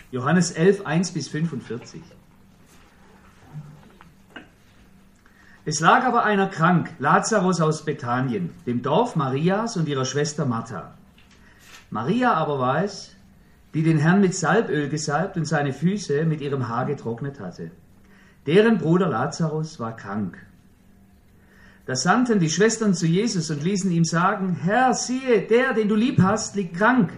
Johannes 11, 1-45. Es lag aber einer krank, Lazarus aus Bethanien, dem Dorf Marias und ihrer Schwester Martha. Maria aber war es, die den Herrn mit Salböl gesalbt und seine Füße mit ihrem Haar getrocknet hatte. Deren Bruder Lazarus war krank. Da sandten die Schwestern zu Jesus und ließen ihm sagen: Herr, siehe, der, den du lieb hast, liegt krank.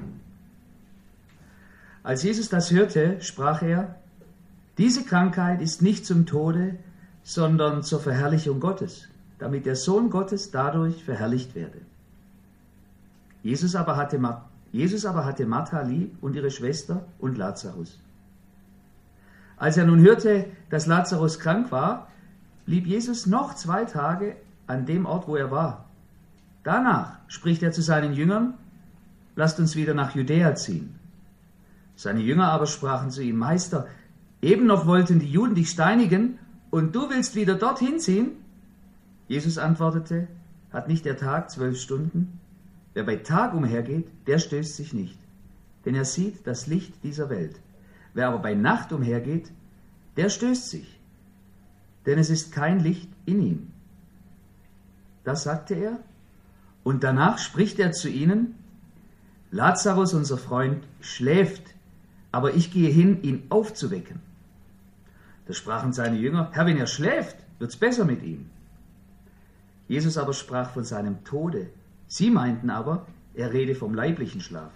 Als Jesus das hörte, sprach er: Diese Krankheit ist nicht zum Tode, sondern zur Verherrlichung Gottes, damit der Sohn Gottes dadurch verherrlicht werde. Jesus aber hatte Martha lieb und ihre Schwester und Lazarus. Als er nun hörte, dass Lazarus krank war, blieb Jesus noch 2 Tage an dem Ort, wo er war. Danach spricht er zu seinen Jüngern: Lasst uns wieder nach Judäa ziehen. Seine Jünger aber sprachen zu ihm: Meister, eben noch wollten die Juden dich steinigen, und du willst wieder dorthin ziehen? Jesus antwortete: Hat nicht der Tag 12 Stunden? Wer bei Tag umhergeht, der stößt sich nicht, denn er sieht das Licht dieser Welt. Wer aber bei Nacht umhergeht, der stößt sich, denn es ist kein Licht in ihm. Das sagte er, und danach spricht er zu ihnen: Lazarus, unser Freund, schläft, aber ich gehe hin, ihn aufzuwecken. Da sprachen seine Jünger: Herr, wenn er schläft, wird's besser mit ihm. Jesus aber sprach von seinem Tode. Sie meinten aber, er rede vom leiblichen Schlaf.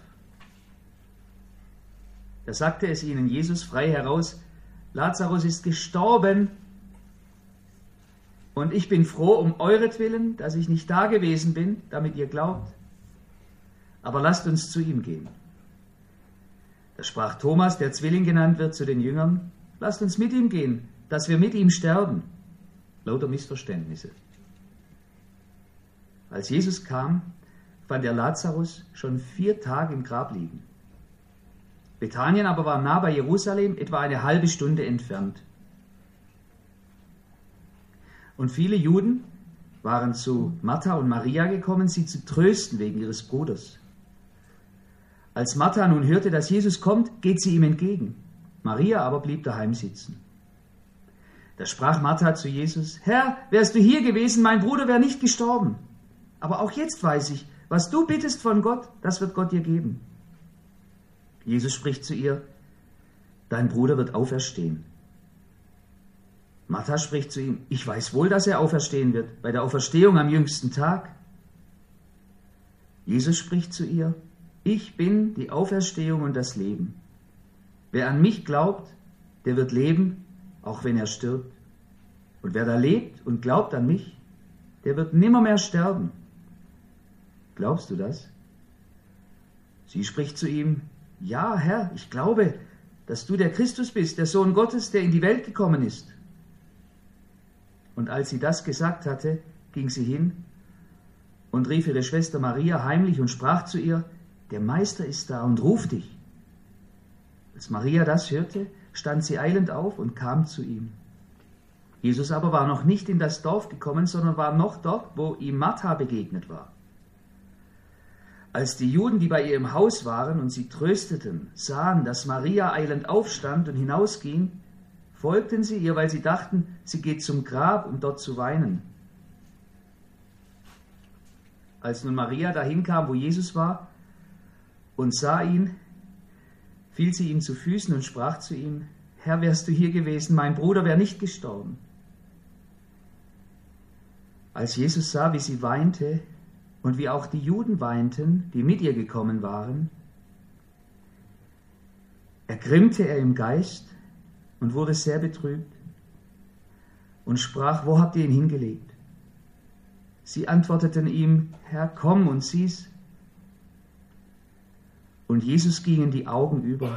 Da sagte es ihnen Jesus frei heraus: Lazarus ist gestorben, und ich bin froh um euretwillen, dass ich nicht da gewesen bin, damit ihr glaubt. Aber lasst uns zu ihm gehen. Da sprach Thomas, der Zwilling genannt wird, zu den Jüngern: Lasst uns mit ihm gehen, dass wir mit ihm sterben. Lauter Missverständnisse. Als Jesus kam, fand er Lazarus schon 4 Tage im Grab liegen. Bethanien aber war nah bei Jerusalem, etwa eine halbe Stunde entfernt. Und viele Juden waren zu Martha und Maria gekommen, sie zu trösten wegen ihres Bruders. Als Martha nun hörte, dass Jesus kommt, geht sie ihm entgegen. Maria aber blieb daheim sitzen. Da sprach Martha zu Jesus: Herr, wärst du hier gewesen, mein Bruder wäre nicht gestorben. Aber auch jetzt weiß ich, was du bittest von Gott, das wird Gott dir geben. Jesus spricht zu ihr: Dein Bruder wird auferstehen. Martha spricht zu ihm: Ich weiß wohl, dass er auferstehen wird, bei der Auferstehung am jüngsten Tag. Jesus spricht zu ihr: Ich bin die Auferstehung und das Leben. Wer an mich glaubt, der wird leben, auch wenn er stirbt. Und wer da lebt und glaubt an mich, der wird nimmermehr sterben. Glaubst du das? Sie spricht zu ihm: Ja, Herr, ich glaube, dass du der Christus bist, der Sohn Gottes, der in die Welt gekommen ist. Und als sie das gesagt hatte, ging sie hin und rief ihre Schwester Maria heimlich und sprach zu ihr: Der Meister ist da und ruft dich. Als Maria das hörte, stand sie eilend auf und kam zu ihm. Jesus aber war noch nicht in das Dorf gekommen, sondern war noch dort, wo ihm Martha begegnet war. Als die Juden, die bei ihr im Haus waren und sie trösteten, sahen, dass Maria eilend aufstand und hinausging, folgten sie ihr, weil sie dachten, sie geht zum Grab, um dort zu weinen. Als nun Maria dahin kam, wo Jesus war, und sah ihn, fiel sie ihm zu Füßen und sprach zu ihm: Herr, wärst du hier gewesen, mein Bruder wäre nicht gestorben. Als Jesus sah, wie sie weinte und wie auch die Juden weinten, die mit ihr gekommen waren, ergrimmte er im Geist und wurde sehr betrübt und sprach: Wo habt ihr ihn hingelegt? Sie antworteten ihm: Herr, komm und sieh's. Und Jesus gingen die Augen über.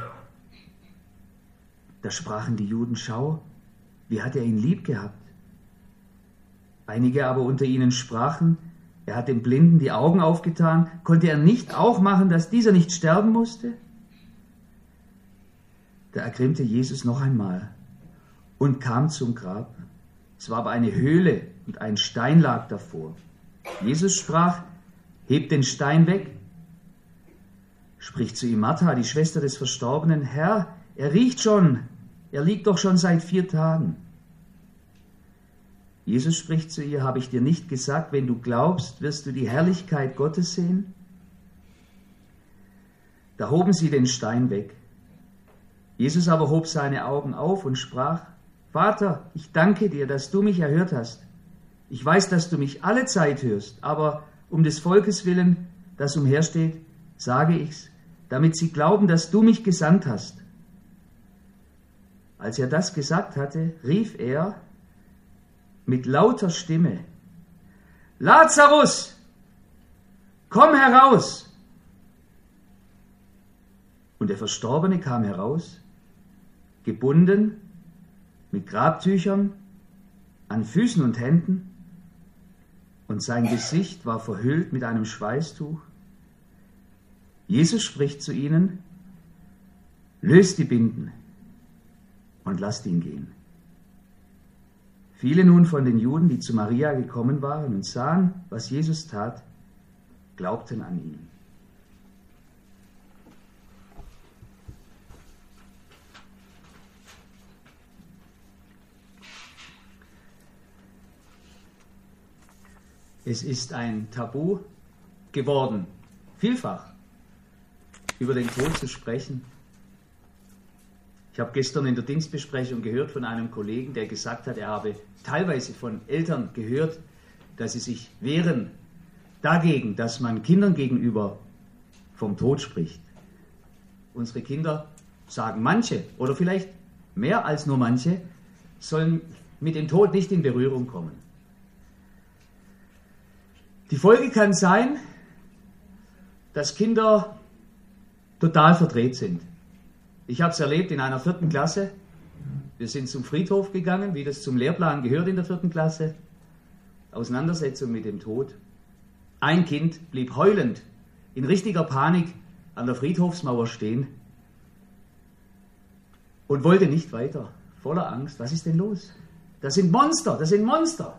Da sprachen die Juden: Schau, wie hat er ihn lieb gehabt. Einige aber unter ihnen sprachen: Er hat dem Blinden die Augen aufgetan. Konnte er nicht auch machen, dass dieser nicht sterben musste? Da ergrimmte Jesus noch einmal und kam zum Grab. Es war aber eine Höhle und ein Stein lag davor. Jesus sprach: Hebt den Stein weg. Spricht zu ihm Martha, die Schwester des Verstorbenen: Herr, Er riecht schon, er liegt doch schon seit 4 Tagen. Jesus spricht zu ihr, habe ich dir nicht gesagt, wenn du glaubst, wirst du die Herrlichkeit Gottes sehen? Da hoben sie den Stein weg. Jesus aber hob seine Augen auf und sprach, Vater, ich danke dir, dass du mich erhört hast. Ich weiß, dass du mich alle Zeit hörst, aber um des Volkes willen, das umhersteht, sage ich's, damit sie glauben, dass du mich gesandt hast. Als er das gesagt hatte, rief er mit lauter Stimme, Lazarus, komm heraus! Und der Verstorbene kam heraus, gebunden, mit Grabtüchern, an Füßen und Händen, und sein Gesicht war verhüllt mit einem Schweißtuch. Jesus spricht zu ihnen, löst die Binden und lasst ihn gehen. Viele nun von den Juden, die zu Maria gekommen waren und sahen, was Jesus tat, glaubten an ihn. Es ist ein Tabu geworden, vielfach über den Tod zu sprechen. Ich habe gestern in der Dienstbesprechung gehört von einem Kollegen, der gesagt hat, er habe teilweise von Eltern gehört, dass sie sich wehren dagegen, dass man Kindern gegenüber vom Tod spricht. Unsere Kinder, sagen manche, oder vielleicht mehr als nur manche, sollen mit dem Tod nicht in Berührung kommen. Die Folge kann sein, dass Kinder total verdreht sind. Ich habe es erlebt in einer 4. Klasse. Wir sind zum Friedhof gegangen, wie das zum Lehrplan gehört in der 4. Klasse. Auseinandersetzung mit dem Tod. Ein Kind blieb heulend, in richtiger Panik an der Friedhofsmauer stehen und wollte nicht weiter, voller Angst. Was ist denn los? Das sind Monster, das sind Monster.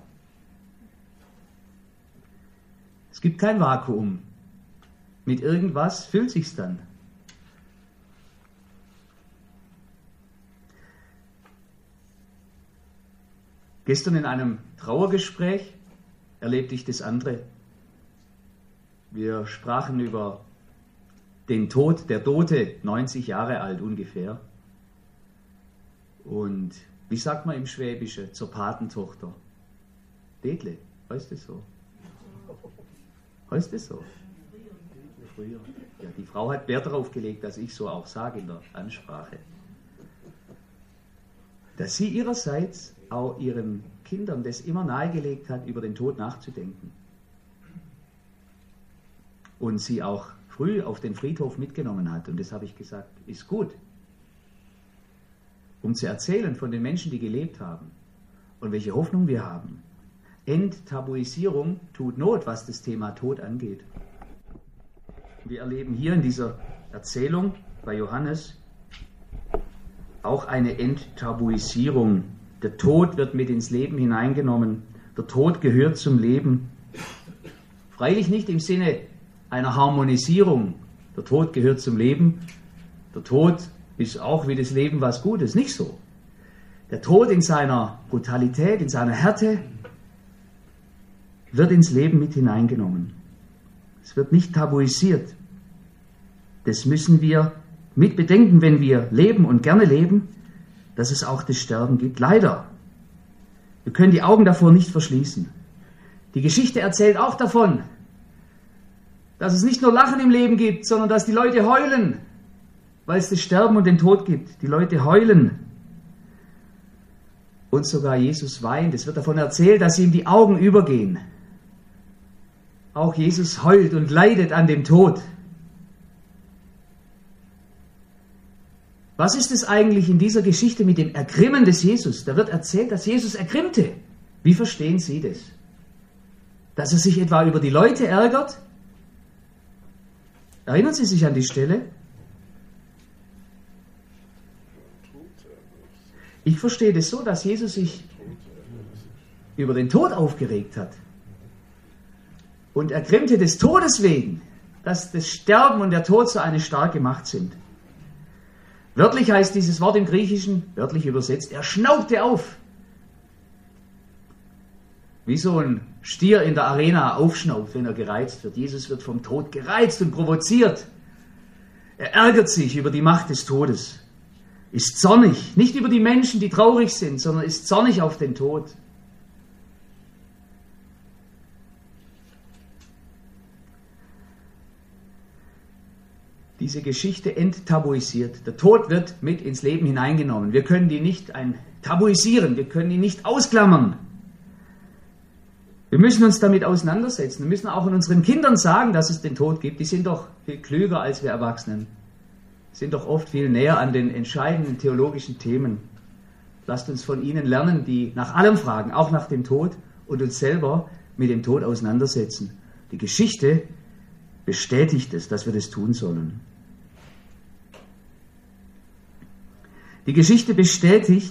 Es gibt kein Vakuum. Mit irgendwas füllt sich's dann. Gestern in einem Trauergespräch erlebte ich das andere. Wir sprachen über den Tod der Tote, 90 Jahre alt ungefähr. Und wie sagt man im Schwäbischen zur Patentochter? Detle, heißt das so? Heißt das so? Früher. Ja, die Frau hat Wert darauf gelegt, dass ich so auch sage in der Ansprache. Dass sie ihrerseits auch ihren Kindern das immer nahegelegt hat, über den Tod nachzudenken. Und sie auch früh auf den Friedhof mitgenommen hat. Und das habe ich gesagt, ist gut. Um zu erzählen von den Menschen, die gelebt haben und welche Hoffnung wir haben. Enttabuisierung tut Not, was das Thema Tod angeht. Wir erleben hier in dieser Erzählung bei Johannes auch eine Enttabuisierung. Der Tod wird mit ins Leben hineingenommen. Der Tod gehört zum Leben. Freilich nicht im Sinne einer Harmonisierung. Der Tod gehört zum Leben. Der Tod ist auch wie das Leben was Gutes. Nicht so. Der Tod in seiner Brutalität, in seiner Härte, wird ins Leben mit hineingenommen. Es wird nicht tabuisiert. Das müssen wir mit bedenken, wenn wir leben und gerne leben, dass es auch das Sterben gibt. Leider. Wir können die Augen davor nicht verschließen. Die Geschichte erzählt auch davon, dass es nicht nur Lachen im Leben gibt, sondern dass die Leute heulen, weil es das Sterben und den Tod gibt. Die Leute heulen. Und sogar Jesus weint. Es wird davon erzählt, dass ihm die Augen übergehen. Auch Jesus heult und leidet an dem Tod. Was ist es eigentlich in dieser Geschichte mit dem Ergrimmen des Jesus? Da wird erzählt, dass Jesus ergrimmte. Wie verstehen Sie das? Dass er sich etwa über die Leute ärgert? Erinnern Sie sich an die Stelle? Ich verstehe das so, dass Jesus sich über den Tod aufgeregt hat und ergrimmte des Todes wegen, dass das Sterben und der Tod so eine starke Macht sind. Wörtlich heißt dieses Wort im Griechischen, wörtlich übersetzt, er schnaubte auf. Wie so ein Stier in der Arena aufschnaubt, wenn er gereizt wird. Jesus wird vom Tod gereizt und provoziert. Er ärgert sich über die Macht des Todes, ist zornig, nicht über die Menschen, die traurig sind, sondern ist zornig auf den Tod. Diese Geschichte enttabuisiert. Der Tod wird mit ins Leben hineingenommen. Wir können ihn nicht tabuisieren, wir können ihn nicht ausklammern. Wir müssen uns damit auseinandersetzen. Wir müssen auch unseren Kindern sagen, dass es den Tod gibt. Die sind doch viel klüger als wir Erwachsenen. Sind doch oft viel näher an den entscheidenden theologischen Themen. Lasst uns von ihnen lernen, die nach allem fragen, auch nach dem Tod, und uns selber mit dem Tod auseinandersetzen. Die Geschichte bestätigt es, dass wir das tun sollen. Die Geschichte bestätigt,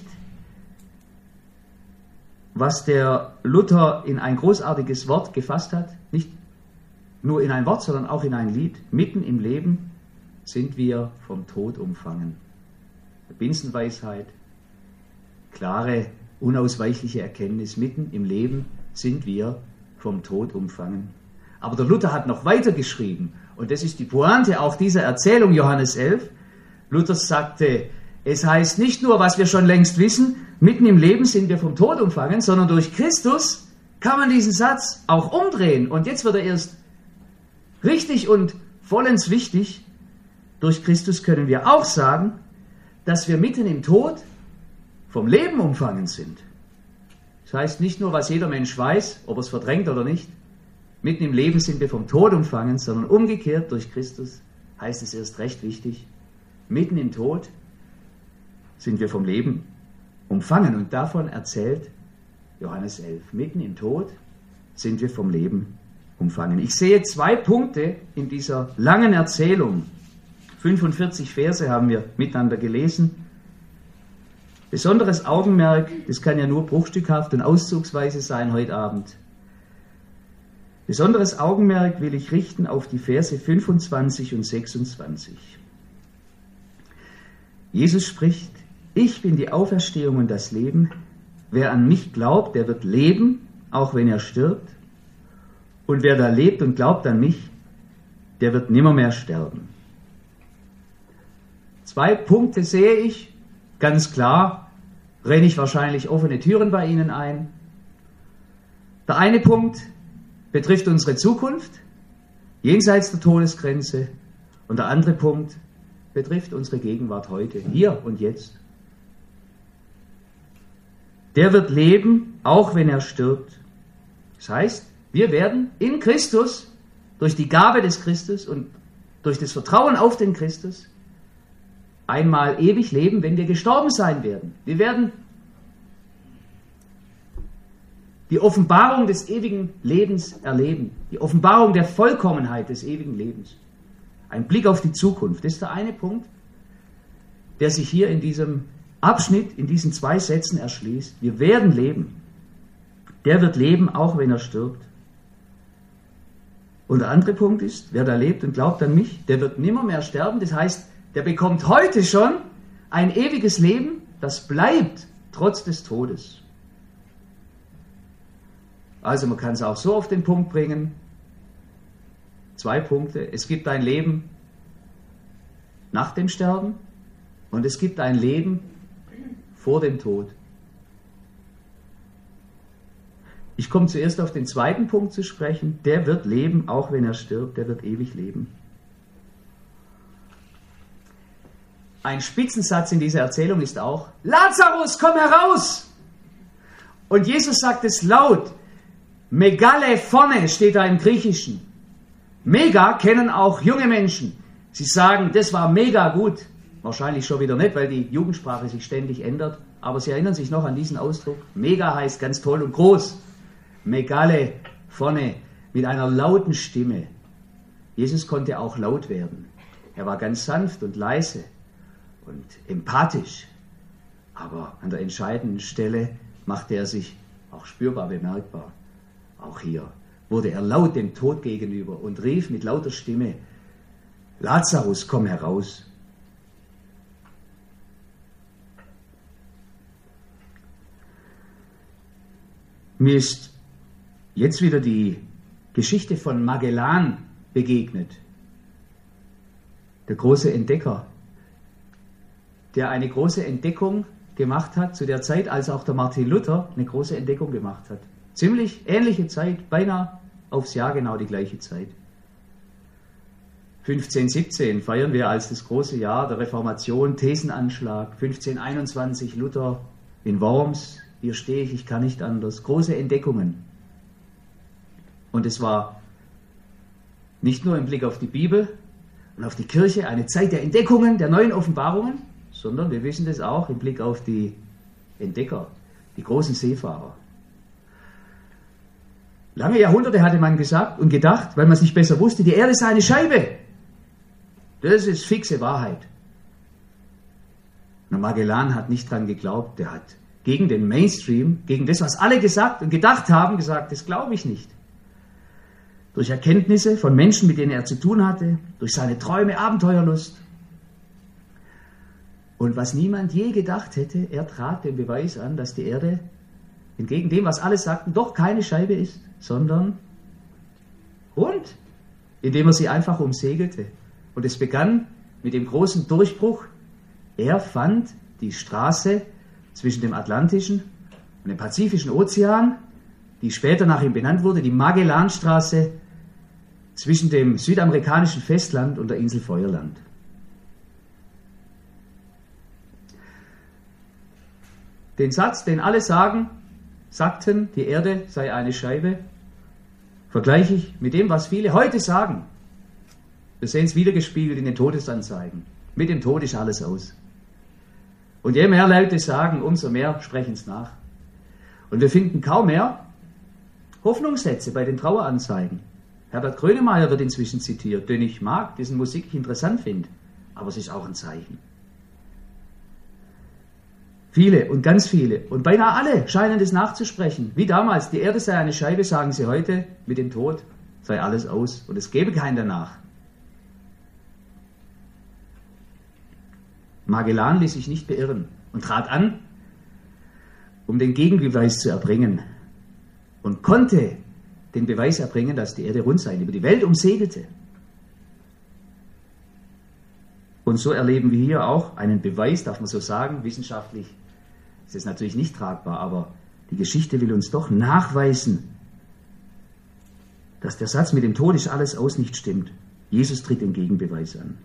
was der Luther in ein großartiges Wort gefasst hat, nicht nur in ein Wort, sondern auch in ein Lied. Mitten im Leben sind wir vom Tod umfangen. Binsenweisheit, klare, unausweichliche Erkenntnis. Mitten im Leben sind wir vom Tod umfangen. Aber der Luther hat noch weiter geschrieben, und das ist die Pointe auch dieser Erzählung, Johannes 11. Luther sagte, es heißt nicht nur, was wir schon längst wissen, mitten im Leben sind wir vom Tod umfangen, sondern durch Christus kann man diesen Satz auch umdrehen. Und jetzt wird er erst richtig und vollends wichtig. Durch Christus können wir auch sagen, dass wir mitten im Tod vom Leben umfangen sind. Das heißt nicht nur, was jeder Mensch weiß, ob er es verdrängt oder nicht. Mitten im Leben sind wir vom Tod umfangen, sondern umgekehrt durch Christus heißt es erst recht wichtig. Mitten im Tod sind wir vom Leben umfangen. Und davon erzählt Johannes 11. Mitten im Tod sind wir vom Leben umfangen. Ich sehe 2 Punkte in dieser langen Erzählung. 45 Verse haben wir miteinander gelesen. Besonderes Augenmerk, das kann ja nur bruchstückhaft und auszugsweise sein heute Abend. Besonderes Augenmerk will ich richten auf die Verse 25 und 26. Jesus spricht, ich bin die Auferstehung und das Leben. Wer an mich glaubt, der wird leben, auch wenn er stirbt. Und wer da lebt und glaubt an mich, der wird nimmermehr sterben. 2 Punkte sehe ich, ganz klar, renne ich wahrscheinlich offene Türen bei Ihnen ein. Der eine Punkt betrifft unsere Zukunft, jenseits der Todesgrenze, und der andere Punkt betrifft unsere Gegenwart heute, hier und jetzt. Der wird leben, auch wenn er stirbt. Das heißt, wir werden in Christus, durch die Gabe des Christus und durch das Vertrauen auf den Christus, einmal ewig leben, wenn wir gestorben sein werden. Wir werden die Offenbarung des ewigen Lebens erleben, die Offenbarung der Vollkommenheit des ewigen Lebens. Ein Blick auf die Zukunft, das ist der eine Punkt, der sich hier in diesem Abschnitt, in diesen 2 Sätzen erschließt. Wir werden leben. Der wird leben, auch wenn er stirbt. Und der andere Punkt ist, wer da lebt und glaubt an mich, der wird nimmermehr sterben. Das heißt, der bekommt heute schon ein ewiges Leben, das bleibt trotz des Todes. Also man kann es auch so auf den Punkt bringen. 2 Punkte. Es gibt ein Leben nach dem Sterben und es gibt ein Leben vor dem Tod. Ich komme zuerst auf den 2. Punkt zu sprechen. Der wird leben, auch wenn er stirbt. Der wird ewig leben. Ein Spitzensatz in dieser Erzählung ist auch, Lazarus, komm heraus! Und Jesus sagt es laut. Megale phone steht da im Griechischen. Mega kennen auch junge Menschen. Sie sagen, das war mega gut. Wahrscheinlich schon wieder nicht, weil die Jugendsprache sich ständig ändert. Aber sie erinnern sich noch an diesen Ausdruck. Mega heißt ganz toll und groß. Megale phone, mit einer lauten Stimme. Jesus konnte auch laut werden. Er war ganz sanft und leise und empathisch. Aber an der entscheidenden Stelle machte er sich auch spürbar bemerkbar. Auch hier wurde er laut dem Tod gegenüber und rief mit lauter Stimme, Lazarus, komm heraus. Mir ist jetzt wieder die Geschichte von Magellan begegnet. Der große Entdecker, der eine große Entdeckung gemacht hat, zu der Zeit, als auch der Martin Luther eine große Entdeckung gemacht hat. Ziemlich ähnliche Zeit, beinahe aufs Jahr genau die gleiche Zeit. 1517 feiern wir als das große Jahr der Reformation, Thesenanschlag. 1521 Luther in Worms, hier stehe ich kann nicht anders. Große Entdeckungen. Und es war nicht nur im Blick auf die Bibel und auf die Kirche eine Zeit der Entdeckungen, der neuen Offenbarungen, sondern wir wissen das auch im Blick auf die Entdecker, die großen Seefahrer. Lange Jahrhunderte hatte man gesagt und gedacht, weil man es nicht besser wusste, die Erde sei eine Scheibe. Das ist fixe Wahrheit. Und Magellan hat nicht dran geglaubt, der hat gegen den Mainstream, gegen das, was alle gesagt und gedacht haben, gesagt, das glaube ich nicht. Durch Erkenntnisse von Menschen, mit denen er zu tun hatte, durch seine Träume, Abenteuerlust. Und was niemand je gedacht hätte, er trat den Beweis an, dass die Erde, entgegen dem, was alle sagten, doch keine Scheibe ist, sondern rund, indem er sie einfach umsegelte. Und es begann mit dem großen Durchbruch. Er fand die Straße zwischen dem Atlantischen und dem Pazifischen Ozean, die später nach ihm benannt wurde, die Magellanstraße zwischen dem südamerikanischen Festland und der Insel Feuerland. Den Satz, den alle sagten, die Erde sei eine Scheibe, vergleiche ich mit dem, was viele heute sagen. Wir sehen es wiedergespiegelt in den Todesanzeigen. Mit dem Tod ist alles aus. Und je mehr Leute sagen, umso mehr sprechen es nach. Und wir finden kaum mehr Hoffnungssätze bei den Traueranzeigen. Herbert Grönemeyer wird inzwischen zitiert, den ich mag, dessen Musik ich interessant finde. Aber es ist auch ein Zeichen. Viele und ganz viele und beinahe alle scheinen das nachzusprechen. Wie damals, die Erde sei eine Scheibe, sagen sie heute, mit dem Tod sei alles aus und es gäbe keinen danach. Magellan ließ sich nicht beirren und trat an, um den Gegenbeweis zu erbringen und konnte den Beweis erbringen, dass die Erde rund sei, über die Welt umsegelte. Und so erleben wir hier auch einen Beweis, darf man so sagen, wissenschaftlich ist es natürlich nicht tragbar, aber die Geschichte will uns doch nachweisen, dass der Satz mit dem Tod ist alles aus nicht stimmt. Jesus tritt den Gegenbeweis an.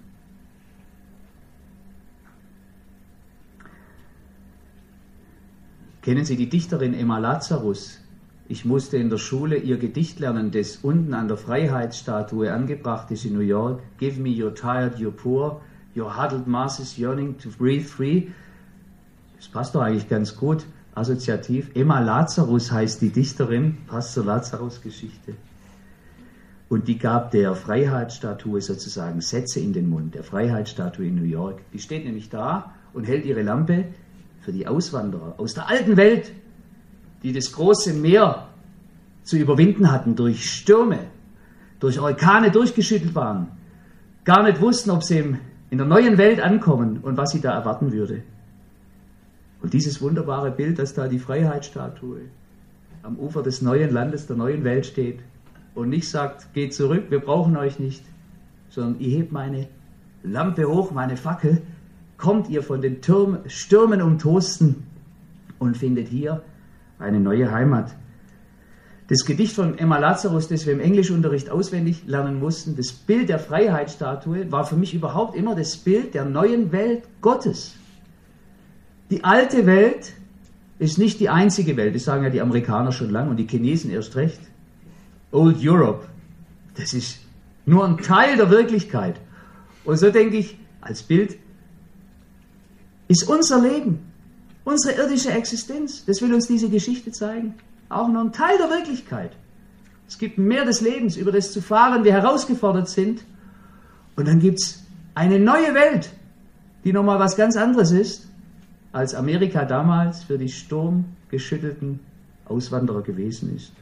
Kennen Sie die Dichterin Emma Lazarus? Ich musste in der Schule ihr Gedicht lernen, das unten an der Freiheitsstatue angebracht ist in New York. Give me your tired, your poor, your huddled masses yearning to breathe free. Das passt doch eigentlich ganz gut, assoziativ. Emma Lazarus heißt die Dichterin, passt zur Lazarus-Geschichte. Und die gab der Freiheitsstatue sozusagen Sätze in den Mund, der Freiheitsstatue in New York. Die steht nämlich da und hält ihre Lampe für die Auswanderer aus der alten Welt, die das große Meer zu überwinden hatten, durch Stürme, durch Orkane durchgeschüttelt waren, gar nicht wussten, ob sie in der neuen Welt ankommen und was sie da erwarten würde. Und dieses wunderbare Bild, dass da die Freiheitsstatue am Ufer des neuen Landes, der neuen Welt steht und nicht sagt, geht zurück, wir brauchen euch nicht, sondern ich heb meine Lampe hoch, meine Fackel, kommt ihr von den Stürmen umtosten und findet hier eine neue Heimat. Das Gedicht von Emma Lazarus, das wir im Englischunterricht auswendig lernen mussten, das Bild der Freiheitsstatue, war für mich überhaupt immer das Bild der neuen Welt Gottes. Die alte Welt ist nicht die einzige Welt, das sagen ja die Amerikaner schon lange und die Chinesen erst recht. Old Europe, das ist nur ein Teil der Wirklichkeit. Und so denke ich, als Bild ist unser Leben, unsere irdische Existenz, das will uns diese Geschichte zeigen, auch nur ein Teil der Wirklichkeit. Es gibt mehr des Lebens, über das zu fahren wir herausgefordert sind. Und dann gibt es eine neue Welt, die nochmal was ganz anderes ist, als Amerika damals für die sturmgeschüttelten Auswanderer gewesen ist.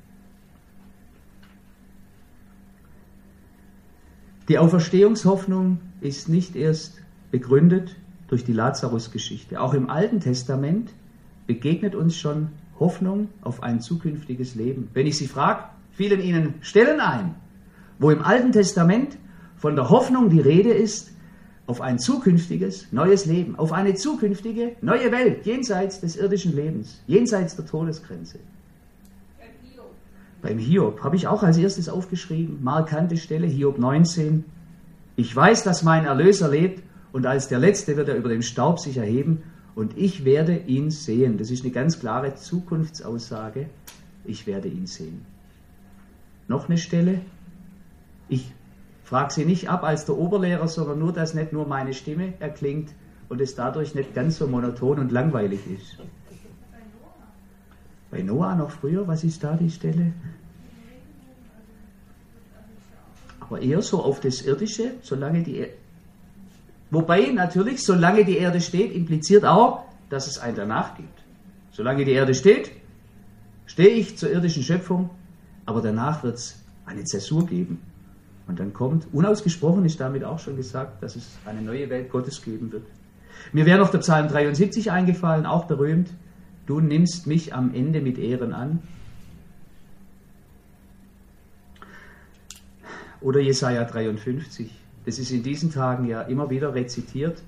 Die Auferstehungshoffnung ist nicht erst begründet durch die Lazarus-Geschichte. Auch im Alten Testament begegnet uns schon Hoffnung auf ein zukünftiges Leben. Wenn ich Sie frage, fielen Ihnen Stellen ein, wo im Alten Testament von der Hoffnung die Rede ist, auf ein zukünftiges, neues Leben, auf eine zukünftige, neue Welt, jenseits des irdischen Lebens, jenseits der Todesgrenze. Beim Hiob habe ich auch als erstes aufgeschrieben, markante Stelle, Hiob 19. Ich weiß, dass mein Erlöser lebt und als der Letzte wird er über den Staub sich erheben und ich werde ihn sehen. Das ist eine ganz klare Zukunftsaussage. Ich werde ihn sehen. Noch eine Stelle. Ich frage Sie nicht ab als der Oberlehrer, sondern nur, dass nicht nur meine Stimme erklingt und es dadurch nicht ganz so monoton und langweilig ist. Bei Noah noch früher, was ist da die Stelle? Aber eher so auf das Irdische, solange die Erde. Wobei natürlich, solange die Erde steht, impliziert auch, dass es ein Danach gibt. Solange die Erde steht, stehe ich zur irdischen Schöpfung, aber danach wird es eine Zäsur geben. Und dann kommt, unausgesprochen ist damit auch schon gesagt, dass es eine neue Welt Gottes geben wird. Mir wäre noch der Psalm 73 eingefallen, auch berühmt. Du nimmst mich am Ende mit Ehren an. Oder Jesaja 53. Das ist in diesen Tagen ja immer wieder rezitiert.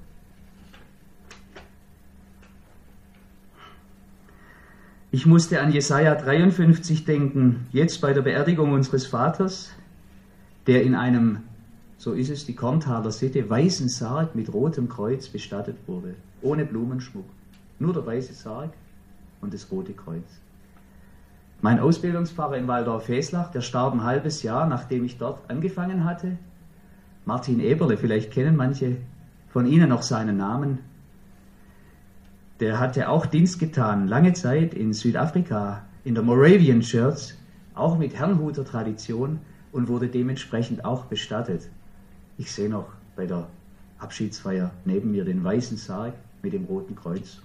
Ich musste an Jesaja 53 denken, jetzt bei der Beerdigung unseres Vaters, der in einem, so ist es die Korntaler Sitte, weißen Sarg mit rotem Kreuz bestattet wurde, ohne Blumenschmuck. Nur der weiße Sarg und das rote Kreuz. Mein Ausbildungspfarrer in Waldorf-Heslach, der starb ein halbes Jahr, nachdem ich dort angefangen hatte. Martin Eberle, vielleicht kennen manche von Ihnen noch seinen Namen. Der hatte auch Dienst getan, lange Zeit in Südafrika, in der Moravian Church, auch mit Herrnhuter Tradition und wurde dementsprechend auch bestattet. Ich sehe noch bei der Abschiedsfeier neben mir den weißen Sarg mit dem roten Kreuz.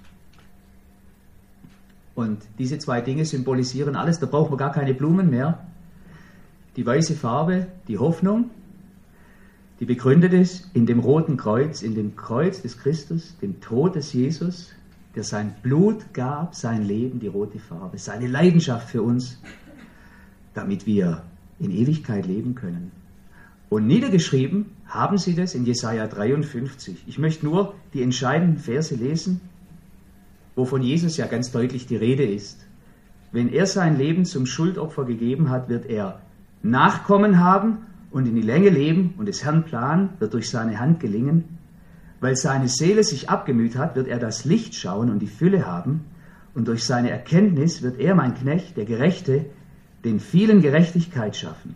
Und diese zwei Dinge symbolisieren alles, da braucht man gar keine Blumen mehr. Die weiße Farbe, die Hoffnung, die begründet ist in dem roten Kreuz, in dem Kreuz des Christus, dem Tod des Jesus, der sein Blut gab, sein Leben, die rote Farbe, seine Leidenschaft für uns, damit wir in Ewigkeit leben können. Und niedergeschrieben haben sie das in Jesaja 53. Ich möchte nur die entscheidenden Verse lesen, wovon Jesus ja ganz deutlich die Rede ist. Wenn er sein Leben zum Schuldopfer gegeben hat, wird er Nachkommen haben und in die Länge leben und des Herrn Plan wird durch seine Hand gelingen. Weil seine Seele sich abgemüht hat, wird er das Licht schauen und die Fülle haben und durch seine Erkenntnis wird er, mein Knecht, der Gerechte, den vielen Gerechtigkeit schaffen.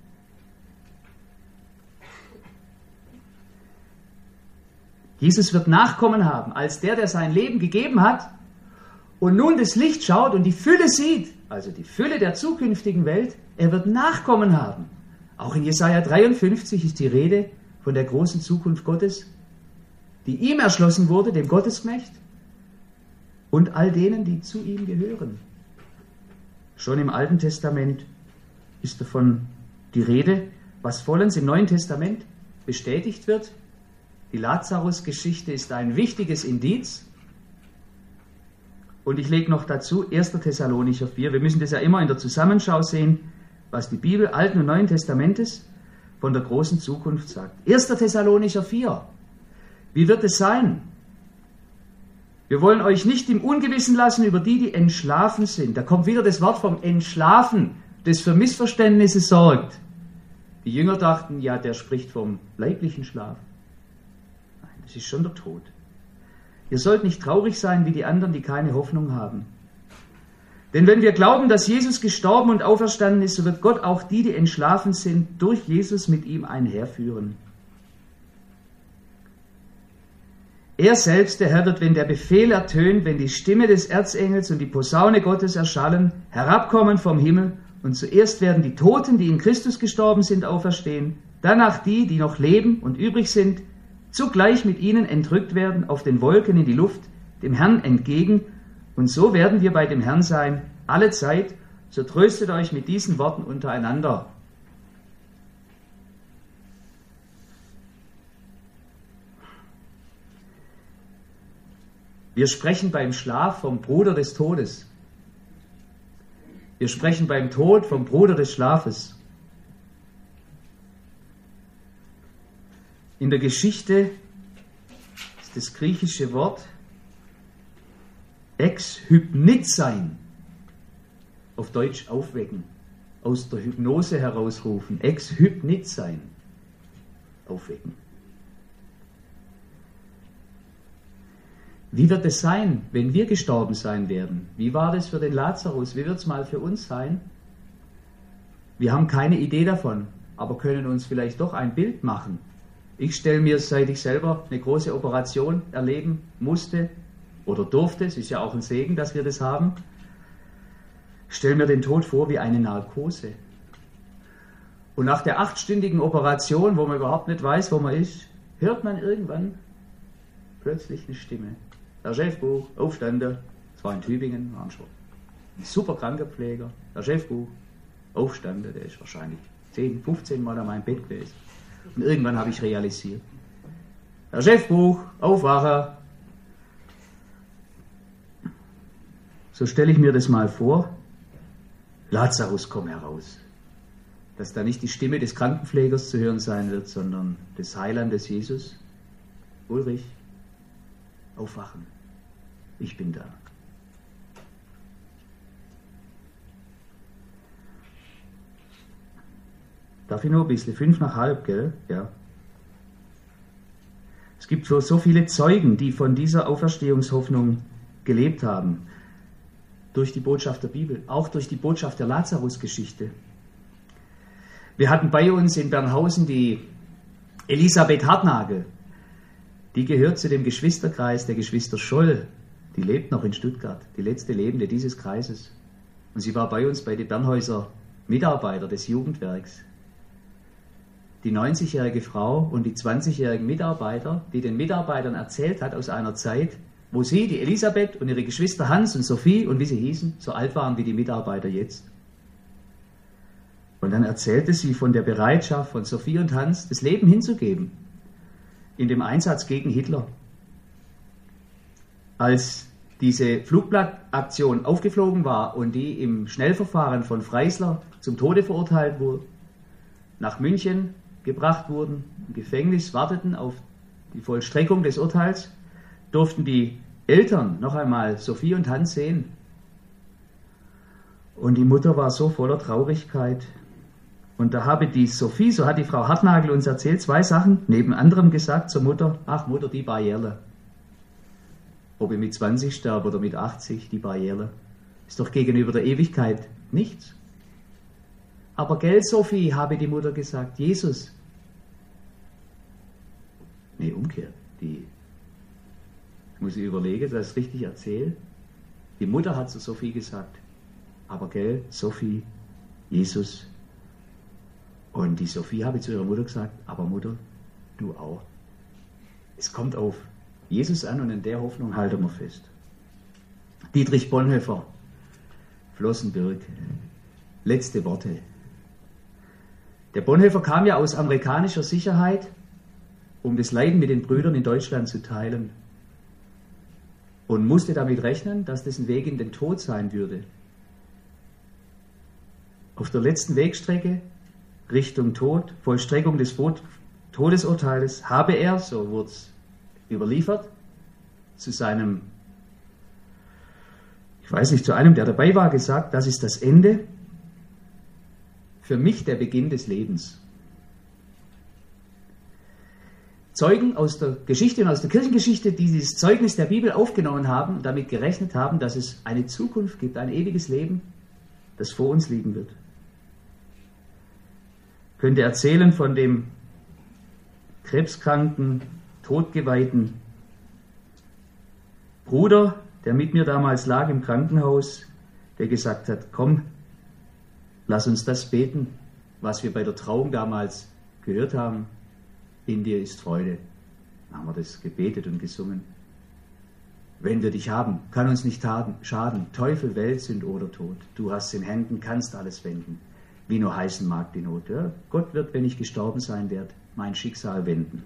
Jesus wird Nachkommen haben, als der sein Leben gegeben hat und nun das Licht schaut und die Fülle sieht, also die Fülle der zukünftigen Welt, er wird Nachkommen haben. Auch in Jesaja 53 ist die Rede von der großen Zukunft Gottes, die ihm erschlossen wurde, dem Gottesknecht und all denen, die zu ihm gehören. Schon im Alten Testament ist davon die Rede, was vollends im Neuen Testament bestätigt wird. Die Lazarus-Geschichte ist ein wichtiges Indiz. Und ich lege noch dazu 1. Thessalonicher 4. Wir müssen das ja immer in der Zusammenschau sehen, was die Bibel Alten und Neuen Testamentes von der großen Zukunft sagt. 1. Thessalonicher 4. Wie wird es sein? Wir wollen euch nicht im Ungewissen lassen über die, die entschlafen sind. Da kommt wieder das Wort vom Entschlafen, das für Missverständnisse sorgt. Die Jünger dachten, ja, der spricht vom leiblichen Schlaf. Nein, das ist schon der Tod. Ihr sollt nicht traurig sein wie die anderen, die keine Hoffnung haben. Denn wenn wir glauben, dass Jesus gestorben und auferstanden ist, so wird Gott auch die, die entschlafen sind, durch Jesus mit ihm einherführen. Er selbst, der Herr, wird, wenn der Befehl ertönt, wenn die Stimme des Erzengels und die Posaune Gottes erschallen, herabkommen vom Himmel, und zuerst werden die Toten, die in Christus gestorben sind, auferstehen, danach die, die noch leben und übrig sind, zugleich mit ihnen entrückt werden auf den Wolken in die Luft, dem Herrn entgegen, und so werden wir bei dem Herrn sein, alle Zeit, so tröstet euch mit diesen Worten untereinander. Wir sprechen beim Schlaf vom Bruder des Todes. Wir sprechen beim Tod vom Bruder des Schlafes. In der Geschichte ist das griechische Wort exhypnizein, auf Deutsch aufwecken, aus der Hypnose herausrufen, exhypnizein, aufwecken. Wie wird es sein, wenn wir gestorben sein werden? Wie war das für den Lazarus? Wie wird es mal für uns sein? Wir haben keine Idee davon, aber können uns vielleicht doch ein Bild machen. Ich stelle mir, seit ich selber eine große Operation erleben musste oder durfte, es ist ja auch ein Segen, dass wir das haben, stelle mir den Tod vor wie eine Narkose. Und nach der 8-stündigen Operation, wo man überhaupt nicht weiß, wo man ist, hört man irgendwann plötzlich eine Stimme. Herr Chefbuch, aufstanden. Das war in Tübingen, waren schon ein super Krankenpfleger. Herr Chefbuch, aufstanden. Der ist wahrscheinlich 10, 15 Mal an meinem Bett gewesen. Und irgendwann habe ich realisiert. Herr Chefbuch, aufwachen. So stelle ich mir das mal vor. Lazarus, komm heraus. Dass da nicht die Stimme des Krankenpflegers zu hören sein wird, sondern des Heilandes Jesus. Ulrich, aufwachen. Ich bin da. Darf ich noch ein bisschen? 5:05, gell? Ja. Es gibt so viele Zeugen, die von dieser Auferstehungshoffnung gelebt haben. Durch die Botschaft der Bibel, auch durch die Botschaft der Lazarus-Geschichte. Wir hatten bei uns in Bernhausen die Elisabeth Hartnagel. Die gehört zu dem Geschwisterkreis der Geschwister Scholl. Die lebt noch in Stuttgart, die letzte Lebende dieses Kreises. Und sie war bei uns bei den Bernhäuser Mitarbeiter des Jugendwerks. Die 90-jährige Frau und die 20-jährigen Mitarbeiter, die den Mitarbeitern erzählt hat aus einer Zeit, wo sie, die Elisabeth und ihre Geschwister Hans und Sophie und wie sie hießen, so alt waren wie die Mitarbeiter jetzt. Und dann erzählte sie von der Bereitschaft von Sophie und Hans, das Leben hinzugeben in dem Einsatz gegen Hitler. Als diese Flugblattaktion aufgeflogen war und die im Schnellverfahren von Freisler zum Tode verurteilt wurden, nach München gebracht wurden, im Gefängnis warteten auf die Vollstreckung des Urteils, durften die Eltern noch einmal Sophie und Hans sehen. Und die Mutter war so voller Traurigkeit. Und da habe die Sophie, so hat die Frau Hartnagel uns erzählt, 2 Sachen, neben anderem gesagt zur Mutter: Ach Mutter, die Barriere. Ob ich mit 20 sterbe oder mit 80, die Barriere. Ist doch gegenüber der Ewigkeit nichts. Aber gell, Sophie, habe die Mutter gesagt, Jesus. Nee, umgekehrt. Muss ich überlegen, dass ich es richtig erzähle. Die Mutter hat zu Sophie gesagt, aber gell, Sophie, Jesus. Und die Sophie habe zu ihrer Mutter gesagt, aber Mutter, du auch. Es kommt auf Jesus an und in der Hoffnung halten wir fest. Dietrich Bonhoeffer, Flossenbürg, letzte Worte. Der Bonhoeffer kam ja aus amerikanischer Sicherheit, um das Leiden mit den Brüdern in Deutschland zu teilen. Und musste damit rechnen, dass das ein Weg in den Tod sein würde. Auf der letzten Wegstrecke Richtung Tod, Vollstreckung des Todesurteils, habe er, so wurde es überliefert, zu einem, ich weiß nicht, zu einem, der dabei war, gesagt, das ist das Ende, für mich der Beginn des Lebens. Zeugen aus der Geschichte und aus der Kirchengeschichte, die dieses Zeugnis der Bibel aufgenommen haben und damit gerechnet haben, dass es eine Zukunft gibt, ein ewiges Leben, das vor uns liegen wird. Könnte erzählen von dem krebskranken, todgeweihten Bruder, der mit mir damals lag im Krankenhaus, der gesagt hat, komm, lass uns das beten, was wir bei der Trauung damals gehört haben. In dir ist Freude. Dann haben wir das gebetet und gesungen. Wenn wir dich haben, kann uns nicht schaden. Teufel, Welt, Sünd oder Tod. Du hast in Händen, kannst alles wenden. Wie nur heißen mag die Not. Ja? Gott wird, wenn ich gestorben sein werde, mein Schicksal wenden.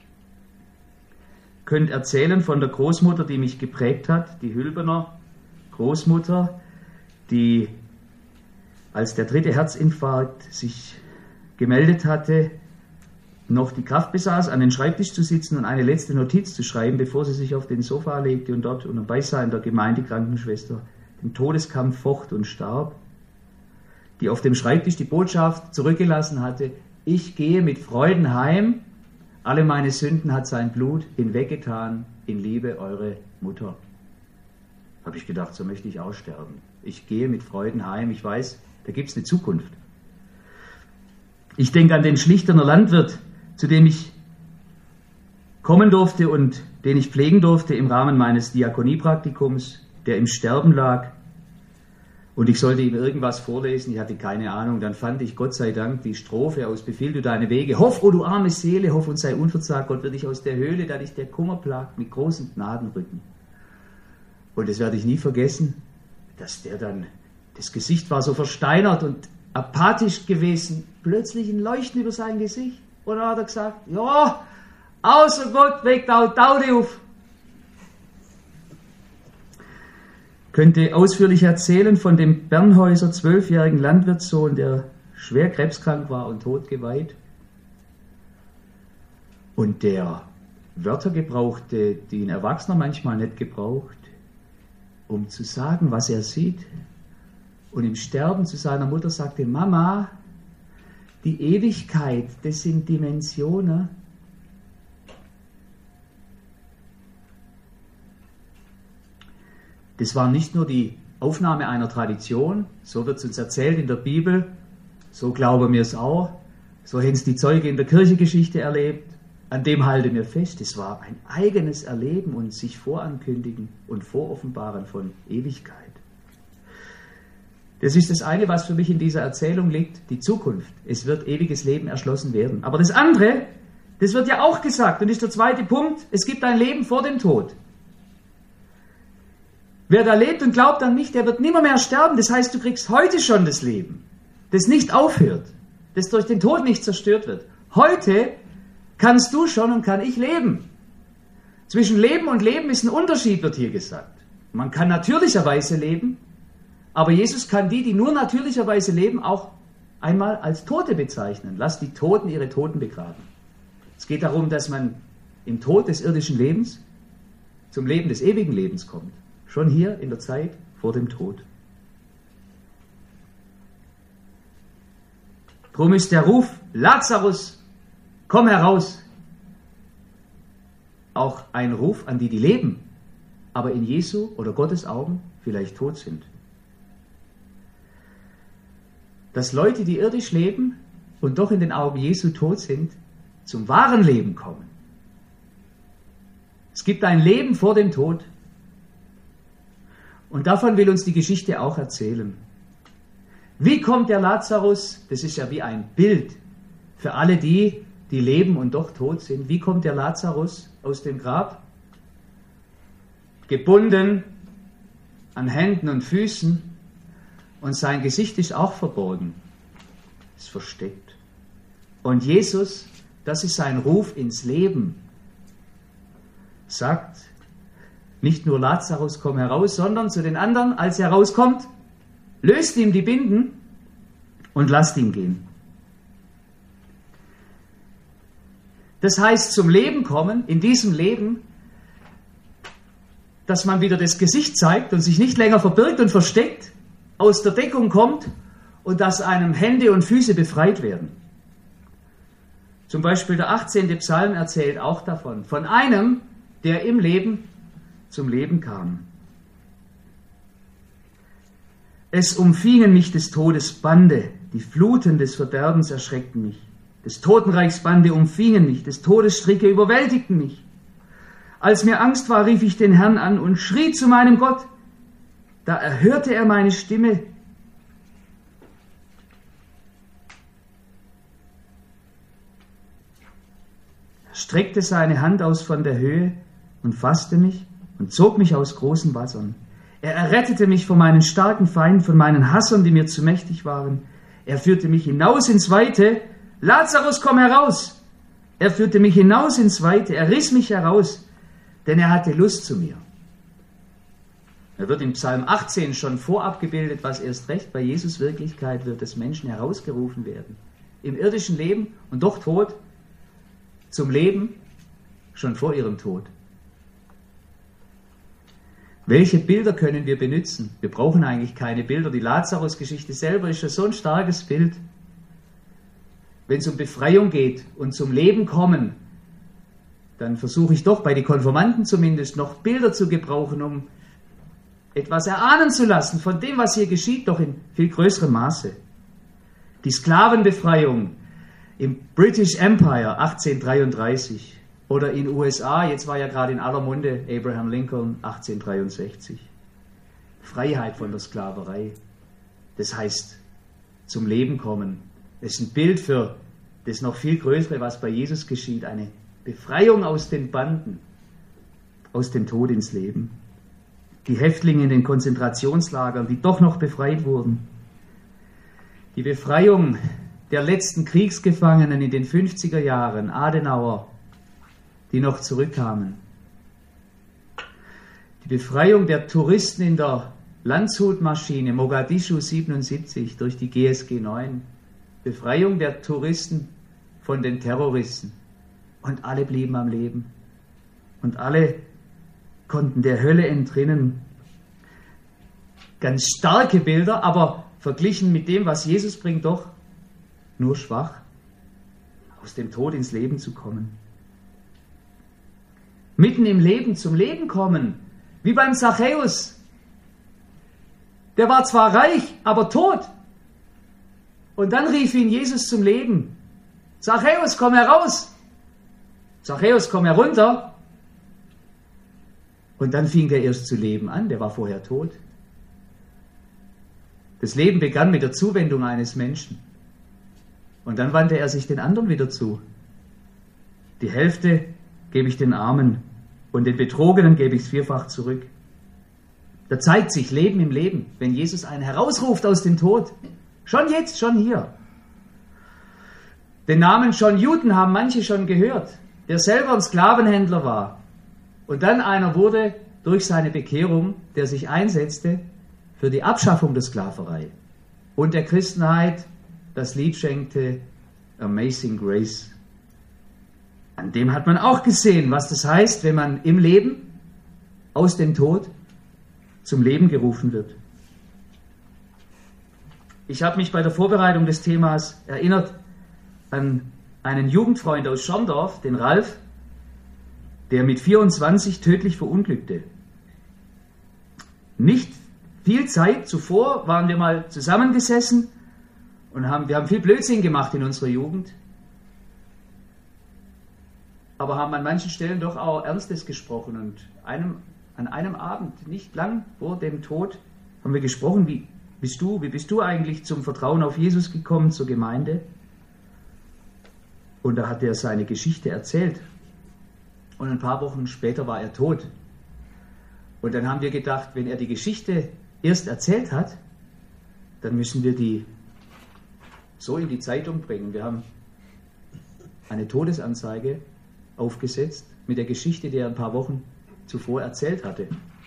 Könnt erzählen von der Großmutter, die mich geprägt hat, die Hülbener Großmutter, die, als der 3. Herzinfarkt sich gemeldet hatte, noch die Kraft besaß, an den Schreibtisch zu sitzen und eine letzte Notiz zu schreiben, bevor sie sich auf den Sofa legte und dort unter Beisein der Gemeindekrankenschwester den Todeskampf focht und starb, die auf dem Schreibtisch die Botschaft zurückgelassen hatte: Ich gehe mit Freuden heim, alle meine Sünden hat sein Blut hinweggetan, in Liebe, eure Mutter. Habe ich gedacht, so möchte ich auch sterben. Ich gehe mit Freuden heim, ich weiß, da gibt es eine Zukunft. Ich denke an den Schlichterner Landwirt, zu dem ich kommen durfte und den ich pflegen durfte im Rahmen meines Diakoniepraktikums, der im Sterben lag. Und ich sollte ihm irgendwas vorlesen, ich hatte keine Ahnung. Dann fand ich, Gott sei Dank, die Strophe aus Befiehl du deine Wege. Hoff, o du arme Seele, hoff und sei unverzagt, Gott wird dich aus der Höhle, da dich der Kummer plagt, mit großen Gnaden rücken. Und das werde ich nie vergessen, dass der dann, das Gesicht war so versteinert und apathisch gewesen, plötzlich ein Leuchten über sein Gesicht. Und dann hat er gesagt: Ja, außer Gott weckt auch Taude auf. Könnte ausführlich erzählen von dem Bernhäuser 12-jährigen Landwirtssohn, der schwer krebskrank war und todgeweiht und der Wörter gebrauchte, die ein Erwachsener manchmal nicht gebraucht, um zu sagen, was er sieht. Und im Sterben zu seiner Mutter sagte: Mama, die Ewigkeit, das sind Dimensionen. Das war nicht nur die Aufnahme einer Tradition, so wird es uns erzählt in der Bibel, so glauben wir es auch, so haben es die Zeugen in der Kirchengeschichte erlebt, an dem halten wir fest. Es war ein eigenes Erleben und sich vorankündigen und voroffenbaren von Ewigkeit. Das ist das eine, was für mich in dieser Erzählung liegt, die Zukunft. Es wird ewiges Leben erschlossen werden. Aber das andere, das wird ja auch gesagt und ist der zweite Punkt: Es gibt ein Leben vor dem Tod. Wer da lebt und glaubt an mich, der wird nimmer mehr sterben. Das heißt, du kriegst heute schon das Leben, das nicht aufhört, das durch den Tod nicht zerstört wird. Heute kannst du schon und kann ich leben. Zwischen Leben und Leben ist ein Unterschied, wird hier gesagt. Man kann natürlicherweise leben, aber Jesus kann die nur natürlicherweise leben, auch einmal als Tote bezeichnen. Lass die Toten ihre Toten begraben. Es geht darum, dass man im Tod des irdischen Lebens zum Leben des ewigen Lebens kommt. Schon hier in der Zeit vor dem Tod. Drum ist der Ruf: Lazarus, komm heraus, auch ein Ruf an die, die leben, aber in Jesu oder Gottes Augen vielleicht tot sind. Dass Leute, die irdisch leben und doch in den Augen Jesu tot sind, zum wahren Leben kommen. Es gibt ein Leben vor dem Tod. Und davon will uns die Geschichte auch erzählen. Wie kommt der Lazarus, das ist ja wie ein Bild für alle die, die leben und doch tot sind, wie kommt der Lazarus aus dem Grab? Gebunden an Händen und Füßen und sein Gesicht ist auch verborgen, ist versteckt. Und Jesus, das ist sein Ruf ins Leben, sagt nicht nur: Lazarus, komm heraus, sondern zu den anderen, als er rauskommt, löst ihm die Binden und lasst ihn gehen. Das heißt, zum Leben kommen, in diesem Leben, dass man wieder das Gesicht zeigt und sich nicht länger verbirgt und versteckt, aus der Deckung kommt und dass einem Hände und Füße befreit werden. Zum Beispiel der 18. Psalm erzählt auch davon, von einem, der im Leben zum Leben kam. Es umfingen mich des Todes Bande, die Fluten des Verderbens erschreckten mich. Des Totenreichs Bande umfingen mich, des Todes Stricke überwältigten mich. Als mir Angst war, rief ich den Herrn an und schrie zu meinem Gott. Da erhörte er meine Stimme. Er streckte seine Hand aus von der Höhe und fasste mich und zog mich aus großen Wassern. Er errettete mich von meinen starken Feinden, von meinen Hassern, die mir zu mächtig waren. Er führte mich hinaus ins Weite. Lazarus, komm heraus! Er führte mich hinaus ins Weite, er riss mich heraus, denn er hatte Lust zu mir. Da wird in Psalm 18 schon vorab gebildet, was erst recht bei Jesus Wirklichkeit wird, dass Menschen herausgerufen werden. Im irdischen Leben und doch tot, zum Leben schon vor ihrem Tod. Welche Bilder können wir benutzen? Wir brauchen eigentlich keine Bilder. Die Lazarus-Geschichte selber ist ja so ein starkes Bild. Wenn es um Befreiung geht und zum Leben kommen, dann versuche ich doch bei den Konfirmanden zumindest noch Bilder zu gebrauchen, um etwas erahnen zu lassen von dem, was hier geschieht, doch in viel größerem Maße. Die Sklavenbefreiung im British Empire 1833 oder in USA, jetzt war ja gerade in aller Munde Abraham Lincoln 1863. Freiheit von der Sklaverei, das heißt zum Leben kommen. Das ist ein Bild für das noch viel Größere, was bei Jesus geschieht, eine Befreiung aus den Banden, aus dem Tod ins Leben. Die Häftlinge in den Konzentrationslagern, die doch noch befreit wurden. Die Befreiung der letzten Kriegsgefangenen in den 50er Jahren, Adenauer, die noch zurückkamen. Die Befreiung der Touristen in der Landshutmaschine Mogadischu 77 durch die GSG 9. Befreiung der Touristen von den Terroristen. Und alle blieben am Leben. Und alle konnten der Hölle entrinnen. Ganz starke Bilder, aber verglichen mit dem, was Jesus bringt, doch nur schwach, aus dem Tod ins Leben zu kommen. Mitten im Leben zum Leben kommen, wie beim Zachäus. Der war zwar reich, aber tot. Und dann rief ihn Jesus zum Leben. Zachäus, komm heraus! Zachäus, komm herunter! Und dann fing er erst zu leben an, der war vorher tot. Das Leben begann mit der Zuwendung eines Menschen. Und dann wandte er sich den anderen wieder zu. Die Hälfte gebe ich den Armen und den Betrogenen gebe ich es vierfach zurück. Da zeigt sich Leben im Leben, wenn Jesus einen herausruft aus dem Tod. Schon jetzt, schon hier. Den Namen John Newton haben manche schon gehört, der selber ein Sklavenhändler war und dann einer wurde durch seine Bekehrung, der sich einsetzte für die Abschaffung der Sklaverei und der Christenheit das Lied schenkte, Amazing Grace. An dem hat man auch gesehen, was das heißt, wenn man im Leben aus dem Tod zum Leben gerufen wird. Ich habe mich bei der Vorbereitung des Themas erinnert an einen Jugendfreund aus Schorndorf, den Ralf, der mit 24 tödlich verunglückte. Nicht viel Zeit zuvor waren wir mal zusammengesessen und wir haben viel Blödsinn gemacht in unserer Jugend, aber haben an manchen Stellen doch auch Ernstes gesprochen. Und an einem Abend, nicht lang vor dem Tod, haben wir gesprochen, wie bist du eigentlich zum Vertrauen auf Jesus gekommen, zur Gemeinde? Und da hat er seine Geschichte erzählt. Und ein paar Wochen später war er tot. Und dann haben wir gedacht, wenn er die Geschichte erst erzählt hat, dann müssen wir die so in die Zeitung bringen. Wir haben eine Todesanzeige aufgesetzt mit der Geschichte, die er ein paar Wochen zuvor erzählt hatte,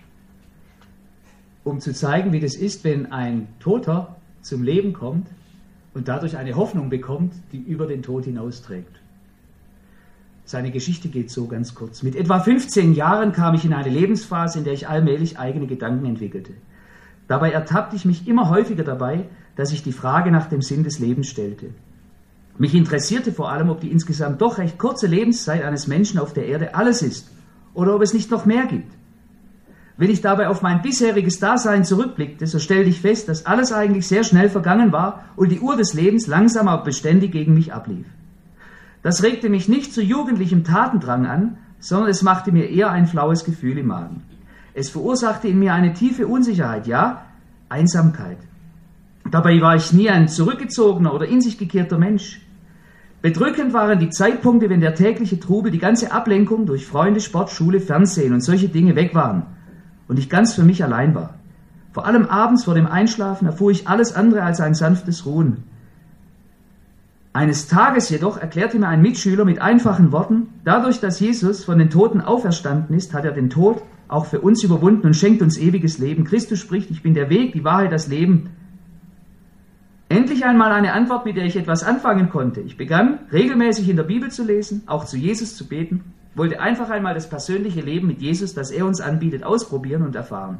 um zu zeigen, wie das ist, wenn ein Toter zum Leben kommt und dadurch eine Hoffnung bekommt, die über den Tod hinausträgt. Seine Geschichte geht so ganz kurz. Mit etwa 15 Jahren kam ich in eine Lebensphase, in der ich allmählich eigene Gedanken entwickelte. Dabei ertappte ich mich immer häufiger dabei, dass ich die Frage nach dem Sinn des Lebens stellte. Mich interessierte vor allem, ob die insgesamt doch recht kurze Lebenszeit eines Menschen auf der Erde alles ist oder ob es nicht noch mehr gibt. Wenn ich dabei auf mein bisheriges Dasein zurückblickte, so stellte ich fest, dass alles eigentlich sehr schnell vergangen war und die Uhr des Lebens langsam aber beständig gegen mich ablief. Das regte mich nicht zu jugendlichem Tatendrang an, sondern es machte mir eher ein flaues Gefühl im Magen. Es verursachte in mir eine tiefe Unsicherheit, ja, Einsamkeit. Dabei war ich nie ein zurückgezogener oder in sich gekehrter Mensch. Bedrückend waren die Zeitpunkte, wenn der tägliche Trubel, die ganze Ablenkung durch Freunde, Sport, Schule, Fernsehen und solche Dinge weg waren und ich ganz für mich allein war. Vor allem abends vor dem Einschlafen erfuhr ich alles andere als ein sanftes Ruhen. Eines Tages jedoch erklärte mir ein Mitschüler mit einfachen Worten, dadurch, dass Jesus von den Toten auferstanden ist, hat er den Tod auch für uns überwunden und schenkt uns ewiges Leben. Christus spricht, ich bin der Weg, die Wahrheit, das Leben. Endlich einmal eine Antwort, mit der ich etwas anfangen konnte. Ich begann regelmäßig in der Bibel zu lesen, auch zu Jesus zu beten, wollte einfach einmal das persönliche Leben mit Jesus, das er uns anbietet, ausprobieren und erfahren.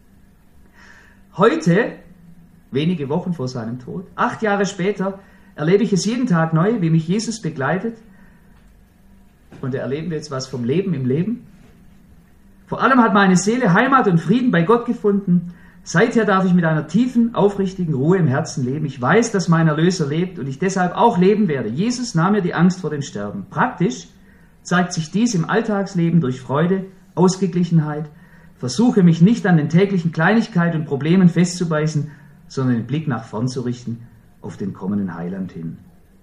Heute, wenige Wochen vor seinem Tod, 8 Jahre später, erlebe ich es jeden Tag neu, wie mich Jesus begleitet. Und da erleben wir jetzt was vom Leben im Leben. Vor allem hat meine Seele Heimat und Frieden bei Gott gefunden. Seither darf ich mit einer tiefen, aufrichtigen Ruhe im Herzen leben. Ich weiß, dass mein Erlöser lebt und ich deshalb auch leben werde. Jesus nahm mir die Angst vor dem Sterben. Praktisch zeigt sich dies im Alltagsleben durch Freude, Ausgeglichenheit. Versuche mich nicht an den täglichen Kleinigkeiten und Problemen festzubeißen, sondern den Blick nach vorn zu richten, auf den kommenden Heiland hin.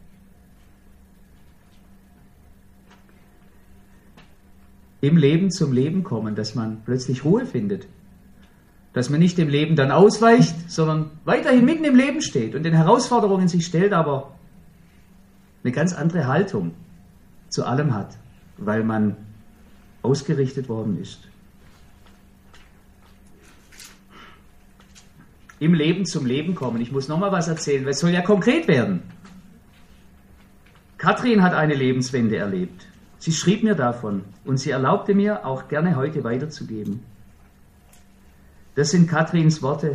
Im Leben zum Leben kommen, dass man plötzlich Ruhe findet. Dass man nicht dem Leben dann ausweicht, sondern weiterhin mitten im Leben steht und den Herausforderungen sich stellt, aber eine ganz andere Haltung zu allem hat, weil man ausgerichtet worden ist. Im Leben zum Leben kommen. Ich muss nochmal was erzählen, weil es soll ja konkret werden. Katrin hat eine Lebenswende erlebt. Sie schrieb mir davon und sie erlaubte mir, auch gerne heute weiterzugeben. Das sind Katrins Worte.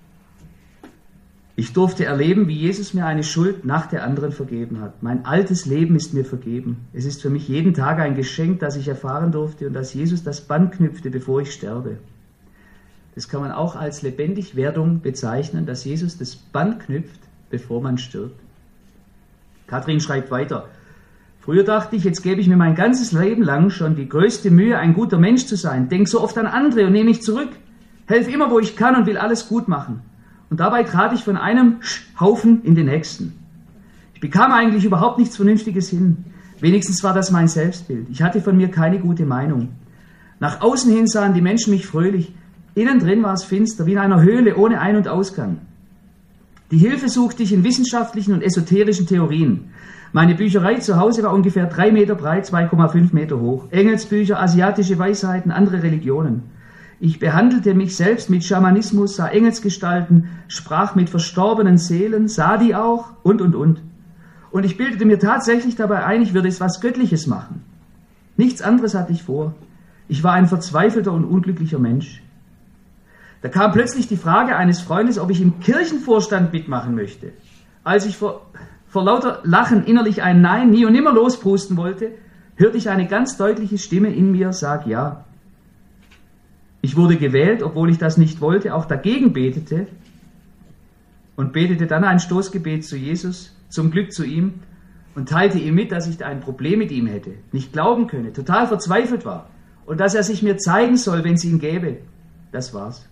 Ich durfte erleben, wie Jesus mir eine Schuld nach der anderen vergeben hat. Mein altes Leben ist mir vergeben. Es ist für mich jeden Tag ein Geschenk, das ich erfahren durfte und dass Jesus das Band knüpfte, bevor ich sterbe. Das kann man auch als Lebendigwerdung bezeichnen, dass Jesus das Band knüpft, bevor man stirbt. Katrin schreibt weiter. Früher dachte ich, jetzt gebe ich mir mein ganzes Leben lang schon die größte Mühe, ein guter Mensch zu sein. Denk so oft an andere und nehme mich zurück. Helf immer, wo ich kann und will alles gut machen. Und dabei trat ich von einem Haufen in den nächsten. Ich bekam eigentlich überhaupt nichts Vernünftiges hin. Wenigstens war das mein Selbstbild. Ich hatte von mir keine gute Meinung. Nach außen hin sahen die Menschen mich fröhlich. Innen drin war es finster, wie in einer Höhle ohne Ein- und Ausgang. Die Hilfe suchte ich in wissenschaftlichen und esoterischen Theorien. Meine Bücherei zu Hause war ungefähr 3 Meter breit, 2,5 Meter hoch. Engelsbücher, asiatische Weisheiten, andere Religionen. Ich behandelte mich selbst mit Schamanismus, sah Engelsgestalten, sprach mit verstorbenen Seelen, sah die auch und. Und ich bildete mir tatsächlich dabei ein, ich würde es was Göttliches machen. Nichts anderes hatte ich vor. Ich war ein verzweifelter und unglücklicher Mensch. Da kam plötzlich die Frage eines Freundes, ob ich im Kirchenvorstand mitmachen möchte. Als ich vor lauter Lachen innerlich ein Nein nie und nimmer losprusten wollte, hörte ich eine ganz deutliche Stimme in mir, sag ja. Ich wurde gewählt, obwohl ich das nicht wollte, auch dagegen betete und betete dann ein Stoßgebet zu Jesus, zum Glück zu ihm und teilte ihm mit, dass ich ein Problem mit ihm hätte, nicht glauben könne, total verzweifelt war und dass er sich mir zeigen soll, wenn es ihn gäbe. Das war's.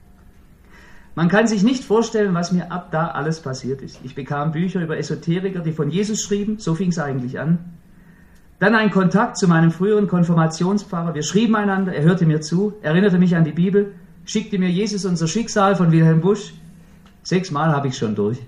Man kann sich nicht vorstellen, was mir ab da alles passiert ist. Ich bekam Bücher über Esoteriker, die von Jesus schrieben, so fing es eigentlich an. Dann ein Kontakt zu meinem früheren Konfirmationspfarrer. Wir schrieben einander, er hörte mir zu, erinnerte mich an die Bibel, schickte mir Jesus unser Schicksal von Wilhelm Busch. 6 Mal habe ich schon durch.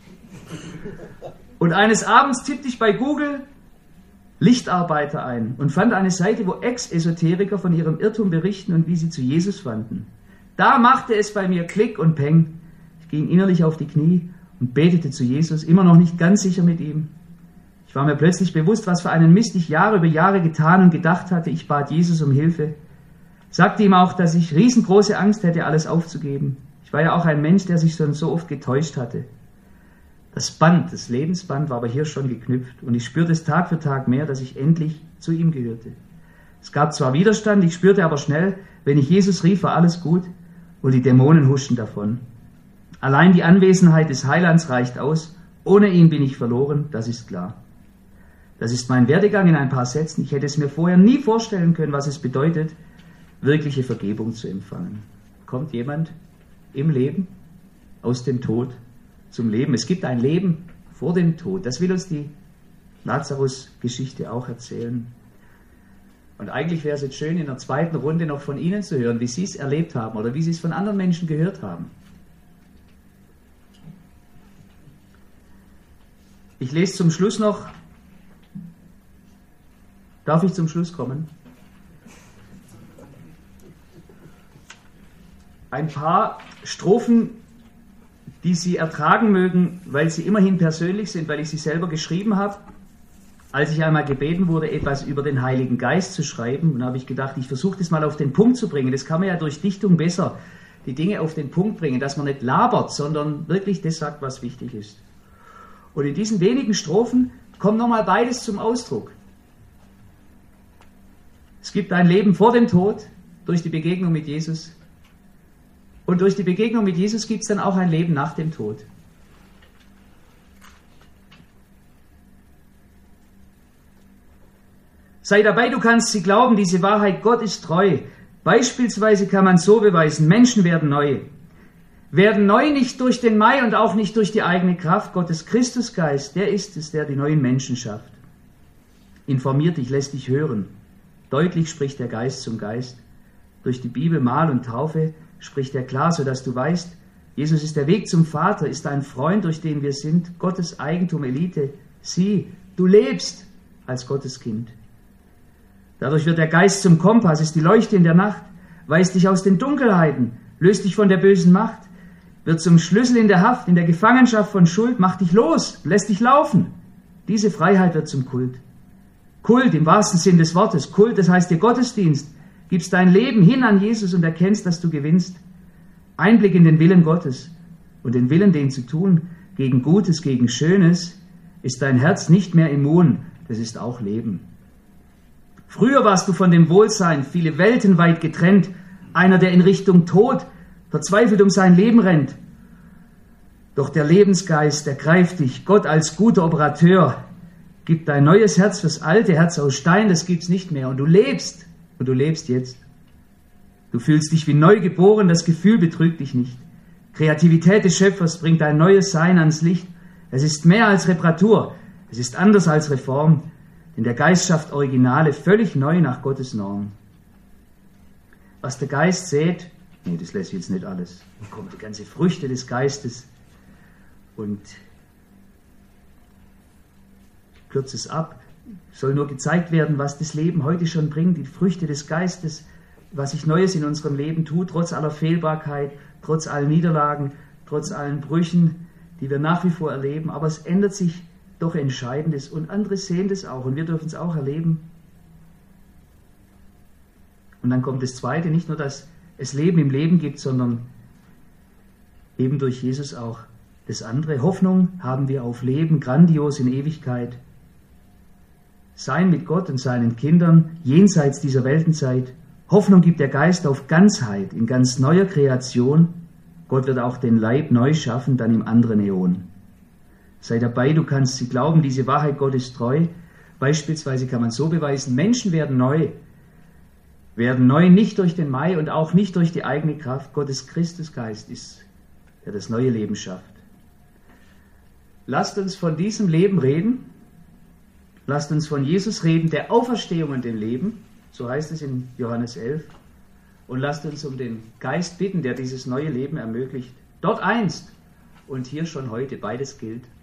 Und eines Abends tippte ich bei Google Lichtarbeiter ein und fand eine Seite, wo Ex-Esoteriker von ihrem Irrtum berichten und wie sie zu Jesus fanden. Da machte es bei mir Klick und Peng. Ich ging innerlich auf die Knie und betete zu Jesus, immer noch nicht ganz sicher mit ihm. Ich war mir plötzlich bewusst, was für einen Mist ich Jahre über Jahre getan und gedacht hatte. Ich bat Jesus um Hilfe. Sagte ihm auch, dass ich riesengroße Angst hätte, alles aufzugeben. Ich war ja auch ein Mensch, der sich schon so oft getäuscht hatte. Das Band, das Lebensband war aber hier schon geknüpft und ich spürte es Tag für Tag mehr, dass ich endlich zu ihm gehörte. Es gab zwar Widerstand, ich spürte aber schnell, wenn ich Jesus rief, war alles gut. Und die Dämonen huschten davon. Allein die Anwesenheit des Heilands reicht aus. Ohne ihn bin ich verloren, das ist klar. Das ist mein Werdegang in ein paar Sätzen. Ich hätte es mir vorher nie vorstellen können, was es bedeutet, wirkliche Vergebung zu empfangen. Kommt jemand im Leben aus dem Tod zum Leben? Es gibt ein Leben vor dem Tod. Das will uns die Lazarus-Geschichte auch erzählen. Und eigentlich wäre es jetzt schön, in der zweiten Runde noch von Ihnen zu hören, wie Sie es erlebt haben oder wie Sie es von anderen Menschen gehört haben. Ich lese zum Schluss noch. Darf ich zum Schluss kommen? ein paar Strophen, die Sie ertragen mögen, weil sie immerhin persönlich sind, weil ich sie selber geschrieben habe. Als ich einmal gebeten wurde, etwas über den Heiligen Geist zu schreiben, dann habe ich gedacht, ich versuche das mal auf den Punkt zu bringen. Das kann man ja durch Dichtung besser, die Dinge auf den Punkt bringen, dass man nicht labert, sondern wirklich das sagt, was wichtig ist. Und in diesen wenigen Strophen kommt nochmal beides zum Ausdruck. Es gibt ein Leben vor dem Tod durch die Begegnung mit Jesus. Und durch die Begegnung mit Jesus gibt es dann auch ein Leben nach dem Tod. Sei dabei, du kannst sie glauben, diese Wahrheit, Gott ist treu. Beispielsweise kann man so beweisen, Menschen werden neu. Werden neu nicht durch den Mai und auch nicht durch die eigene Kraft. Gottes Christusgeist, der ist es, der die neuen Menschen schafft. Informiert dich, lässt dich hören. Deutlich spricht der Geist zum Geist. Durch die Bibel, Mahl und Taufe spricht er klar, sodass du weißt, Jesus ist der Weg zum Vater, ist ein Freund, durch den wir sind, Gottes Eigentum, Elite. Sieh, du lebst als Gottes Kind. Dadurch wird der Geist zum Kompass, ist die Leuchte in der Nacht, weist dich aus den Dunkelheiten, löst dich von der bösen Macht, wird zum Schlüssel in der Haft, in der Gefangenschaft von Schuld, macht dich los, lässt dich laufen. Diese Freiheit wird zum Kult. Kult im wahrsten Sinn des Wortes, Kult, das heißt der Gottesdienst, gibst dein Leben hin an Jesus und erkennst, dass du gewinnst. Einblick in den Willen Gottes und den Willen, den zu tun, gegen Gutes, gegen Schönes, ist dein Herz nicht mehr immun, das ist auch Leben. Früher warst du von dem Wohlsein viele Welten weit getrennt, einer, der in Richtung Tod verzweifelt um sein Leben rennt. Doch der Lebensgeist ergreift dich, Gott als guter Operateur, gibt dein neues Herz fürs alte Herz aus Stein, das gibt's nicht mehr. Und du lebst jetzt. Du fühlst dich wie neu geboren, das Gefühl betrügt dich nicht. Kreativität des Schöpfers bringt ein neues Sein ans Licht. Es ist mehr als Reparatur, es ist anders als Reform, denn der Geist schafft Originale völlig neu nach Gottes Norm. Was der Geist sät, das lässt jetzt nicht alles. Dann kommen die ganzen Früchte des Geistes und ich kürze es ab. Soll nur gezeigt werden, was das Leben heute schon bringt, die Früchte des Geistes, was sich Neues in unserem Leben tut, trotz aller Fehlbarkeit, trotz allen Niederlagen, trotz allen Brüchen, die wir nach wie vor erleben. Aber es ändert sich doch Entscheidendes und andere sehen das auch und wir dürfen es auch erleben. Und dann kommt das Zweite, nicht nur, dass es Leben im Leben gibt, sondern eben durch Jesus auch das andere. Hoffnung haben wir auf Leben, grandios in Ewigkeit. Sein mit Gott und seinen Kindern, jenseits dieser Weltenzeit. Hoffnung gibt der Geist auf Ganzheit, in ganz neuer Kreation. Gott wird auch den Leib neu schaffen, dann im anderen Äon. Sei dabei, du kannst sie glauben, diese Wahrheit, Gott ist treu. Beispielsweise kann man so beweisen, Menschen werden neu nicht durch den Mai und auch nicht durch die eigene Kraft. Gottes Christusgeist ist, der das neue Leben schafft. Lasst uns von diesem Leben reden. Lasst uns von Jesus reden, der Auferstehung und dem Leben. So heißt es in Johannes 11. Und lasst uns um den Geist bitten, der dieses neue Leben ermöglicht. Dort einst und hier schon heute, beides gilt.